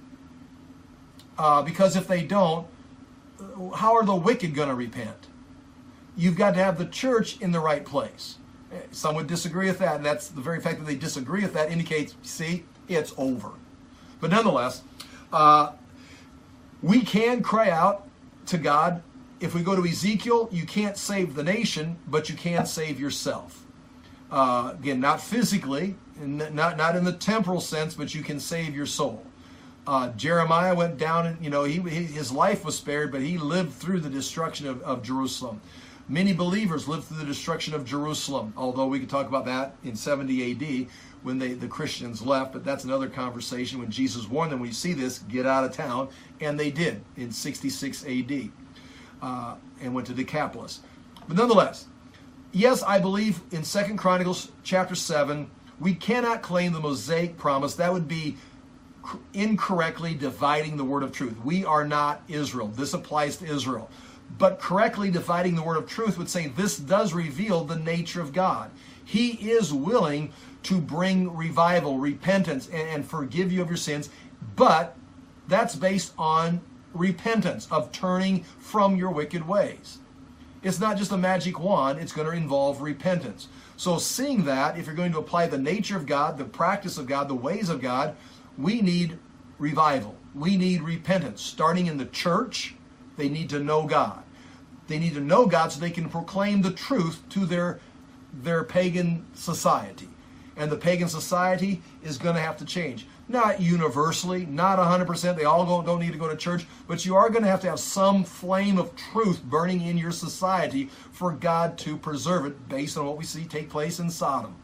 Uh, because if they don't, how are the wicked going to repent? You've got to have the church in the right place. Some would disagree with that, and that's the very fact that they disagree with that indicates, see, it's over. But nonetheless, uh, we can cry out to God. If we go to Ezekiel, you can't save the nation, but you can save yourself. Uh, again, not physically, not, not in the temporal sense, but you can save your soul. Uh, Jeremiah went down and, you know, he, his life was spared, but he lived through the destruction of, of Jerusalem. Many believers lived through the destruction of Jerusalem, although we could talk about that in seventy A D when they, the Christians left, but that's another conversation. When Jesus warned them, when you see this, get out of town, and they did in sixty-six A D uh, and went to Decapolis. But nonetheless, yes, I believe in Second Chronicles chapter seven, we cannot claim the Mosaic promise. That would be incorrectly dividing the word of truth. We are not Israel. This applies to Israel. But correctly dividing the word of truth would say this does reveal the nature of God. He is willing to bring revival, repentance, and, and forgive you of your sins, but that's based on repentance, of turning from your wicked ways. It's not just a magic wand, it's going to involve repentance. So seeing that, if you're going to apply the nature of God, the practice of God, the ways of God, we need revival. We need repentance. Starting in the church, they need to know God. They need to know God so they can proclaim the truth to their, their pagan society. And the pagan society is going to have to change. Not universally, not one hundred percent. They all don't, don't need to go to church. But you are going to have to have some flame of truth burning in your society for God to preserve it based on what we see take place in Sodom.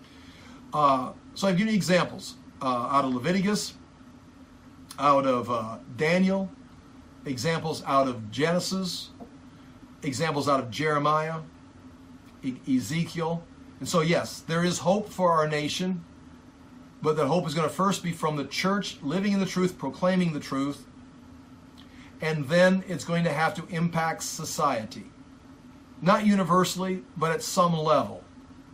Uh, so I've given you examples uh, out of Leviticus, out of uh, Daniel, examples out of Genesis, examples out of Jeremiah, e- Ezekiel. And so, yes, there is hope for our nation, but that hope is going to first be from the church, living in the truth, proclaiming the truth, and then it's going to have to impact society. Not universally, but at some level.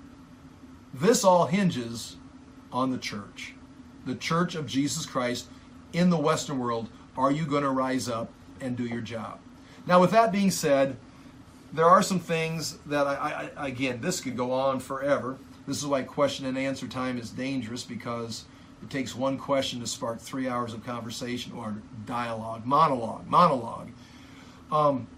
This all hinges on the church. The church of Jesus Christ in the Western world. Are you going to rise up and do your job? Now, with that being said, there are some things that, I, I, again, this could go on forever. This is why question and answer time is dangerous, because it takes one question to spark three hours of conversation or dialogue, monologue, monologue. Um,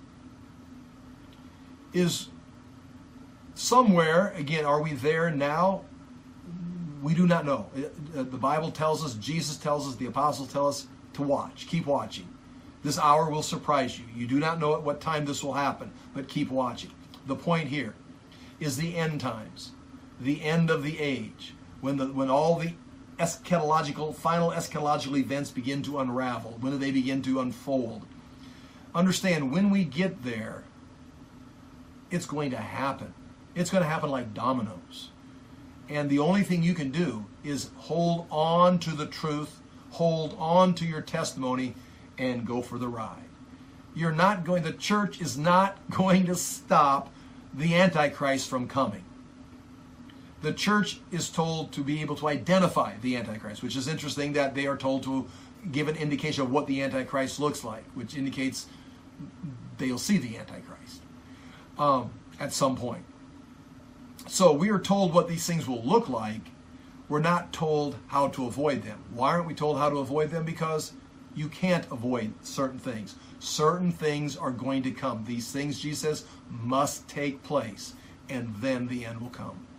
is somewhere, again, are we there now? We do not know. The Bible tells us, Jesus tells us, the apostles tell us to watch, keep watching. This hour will surprise you. You do not know at what time this will happen, but keep watching. The point here is the end times, the end of the age, when the when all the eschatological, final eschatological events begin to unravel, when do they begin to unfold. Understand, when we get there, it's going to happen. It's going to happen like dominoes. And the only thing you can do is hold on to the truth, hold on to your testimony, and go for the ride. You're not going, the church is not going to stop the Antichrist from coming. The church is told to be able to identify the Antichrist, which is interesting that they are told to give an indication of what the Antichrist looks like, which indicates they'll see the Antichrist um, at some point. So we are told what these things will look like. We're not told how to avoid them. Why aren't we told how to avoid them? Because you can't avoid certain things. Certain things are going to come. These things, Jesus says, must take place, and then the end will come.